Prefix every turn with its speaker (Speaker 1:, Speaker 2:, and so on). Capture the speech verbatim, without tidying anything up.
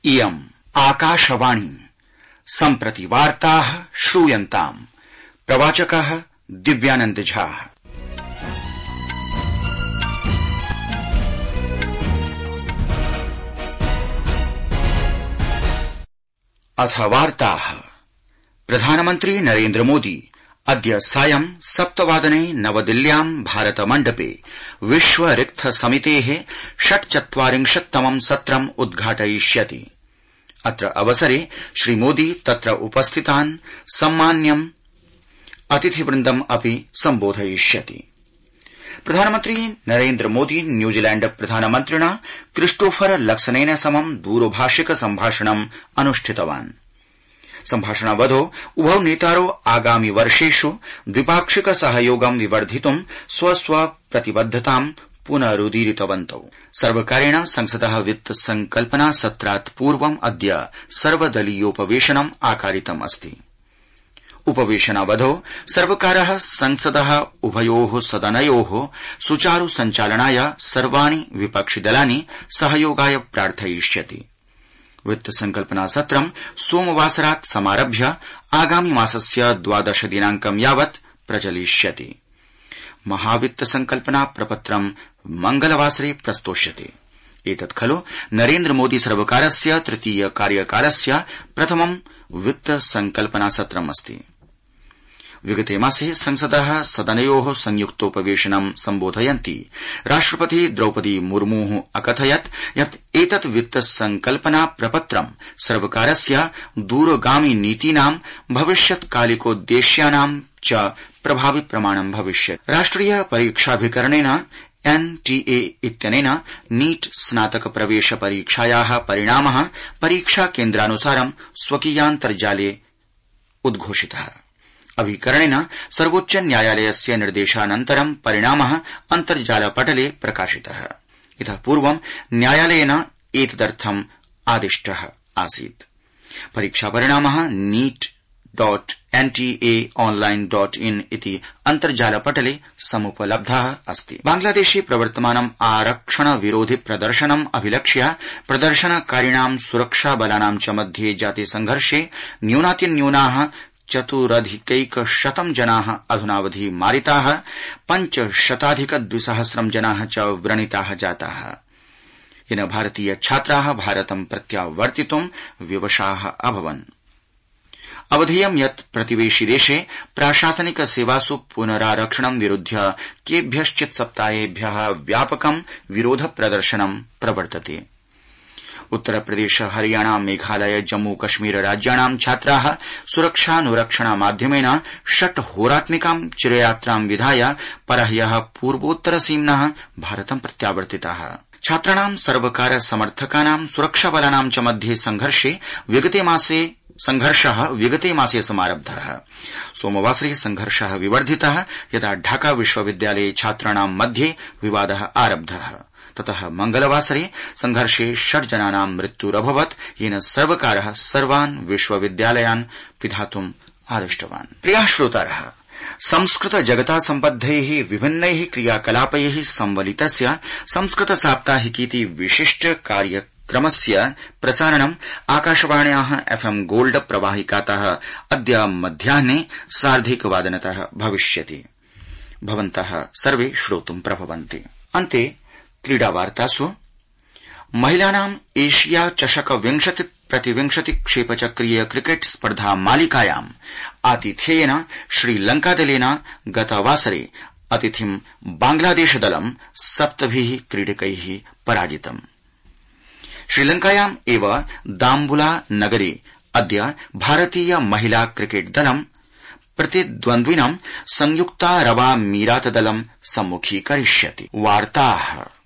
Speaker 1: इयम् आकाशवाणी सम्प्रति वार्ताः श्रूयन्ताम्। प्रवाचकः दिव्यानन्द झा। अथ वार्ताः। प्रधानमन्त्री नरेन्द्र मोदी अद्य सायं सप्तवादने नवदिल्ल्यां भारतमण्डपे विश्व रिक्त समितेः षट्चत्वारिंशत्तमं सत्रम् उद्घाटयिष्यति। अत्र अवसरे श्रीमोदी तत्र उपस्थितान् सम्मान्यम् अतिथिवृन्दम् अपि सम्बोधयिष्यति। प्रधानमन्त्री नरेन्द्र मोदी न्यूजीलैण्ड प्रधानमन्त्रिणा क्रिस्टोफर लक्सनेन समं दूरभाषिक सम्भाषणम् अनुष्ठितवान्। सम्भाषणावधौ उभौ नेतारौ आगामि वर्षेषु द्विपाक्षिक सहयोगं विवर्धितुं स्वस्व प्रतिबद्धतां पुनरुदीरितवन्तौ। सर्वकारेण संसदः वित्त संकल्पना सत्रात् पूर्वम् अद्य सर्वदलीयोपवेशनम् आकारितम् अस्ति। उपवेशनावधौ सर्वकारः संसदः उभयोः सदनयोः सुचारु सञ्चालनाय सर्वाणि विपक्षिदलानि सहयोगाय प्रार्थयिष्यति। वित्त संकल्पना सत्रं सोमवासरात् समारभ्य आगामि मासस्य द्वादश दिनांकं यावत् प्रचलिष्यति। महावित्त संकल्पना प्रपत्रं मंगलवासरे प्रस्तोष्यते। एतत् खलु नरेन्द्र मोदी सर्वकारस्य तृतीय कार्यकालस्य प्रथमं वित्त संकल्पना सत्रमस्ति। विगते मासे संसदः सदनयोः संयुक्तोपवेशनं सम्बोधयन्ती राष्ट्रपति द्रौपदी मुर्मुः अकथयत् यत् एतत् वित्त संकल्पना प्रपत्रं सर्वकारस्य दूरगामी नीतीनां भविष्यत्कालिकोद्देश्यानां च प्रभावि प्रमाणं भविष्यति। राष्ट्रिय परीक्षाभिकरणेन एनटीए इत्यनेन नीट स्नातक प्रवेश परीक्षायाः परिणामः परीक्षा केन्द्रानुसारं स्वकीयान्तर्जाले उद्घोषितः। अभिकरणेन सर्वोच्च न्यायालयस्य निर्देशानन्तरं परिणामः अन्तर्जालपटले प्रकाशितः। इतः पूर्वं न्यायालयेन एतदर्थम् आदिष्टः आसीत्। परीक्षापरिणामः NEET dot NTA online dot in इति अन्तर्जालपटले समुपलब्धः अस्ति। बांग्लादेशे प्रवर्तमानम् आरक्षण विरोधि प्रदर्शनम् अभिलक्ष्य प्रदर्शनकारिणां सुरक्षाबलानां च मध्ये जाते संघर्षे न्यूनातिन्यूनाः चतुरधिकैकशतं जनाः अधुनावधि मारिताः, पञ्चशताधिक द्विसहस्रं जनाः च व्रणिताः जाताः। येन भारतीय छात्राः भारतं प्रत्यावर्तितुं विवशाः अभवन्। अवधेयं यत् प्रतिवेशि देशे प्राशासनिक सेवासु पुनरारक्षणं विरुध्य केभ्यश्चित् सप्ताहेभ्यः व्यापकं विरोध प्रदर्शनं प्रवर्तते। उत्तरप्रदेश, हरियाणा, मेघालय, जम्मू कश्मीर राज्याणां छात्राः सुरक्षानुरक्षणमाध्यमेन षट् होरात्मिकां चिरयात्रां विधाय परह्यः पूर्वोत्तरसीम्नः भारतं प्रत्यावर्तिताः। छात्राणां सर्वकार समर्थकानां सुरक्षाबलानां च मध्ये संघर्षे विगते मासे संघर्षः विगते मासे समारब्धः। सोमवासरे संघर्षः विवर्धितः यदा ढाका विश्वविद्यालये छात्राणां मध्ये विवादः आरब्धः। ततः मंगलवासरे संघर्षे षड् जनानां मृत्युरभवत्, येन सर्वकारः सर्वान् विश्वविद्यालयान् पिधातुम् आदिष्टवान्। प्रियाः श्रोतारः, संस्कृत जगता सम्बद्धैः विभिन्नैः क्रियाकलापैः संवलितस्य संस्कृत साप्ताहिकीति विशिष्ट कार्यक्रमस्य प्रसारणम् आकाशवाण्याः एफएम् गोल्ड प्रवाहिकातः अद्य मध्याह्ने सार्धैकवादनतः भविष्यति। भवन्तः सर्वे श्रोतुं प्रभवन्ति। अन्ते क्रीडावार्तासु महिलानाम् एशिया चषक विंशति प्रतिविंशति क्षेपचक्रीय क्रिकेट स्पर्धा मालिकायाम् आतिथेयेन श्रीलंकादलेन गतवासरे अतिथिं बांग्लादेशदलं सप्तभिः क्रीडकैः पराजितम्। श्रीलंकायाम् एव दाम्बुला नगरे अद्य भारतीय महिला क्रिकेट दलं प्रतिद्वन्द्विनं संयुक्तारबामीरात दलं सम्मुखीकरिष्यति। वार्ताः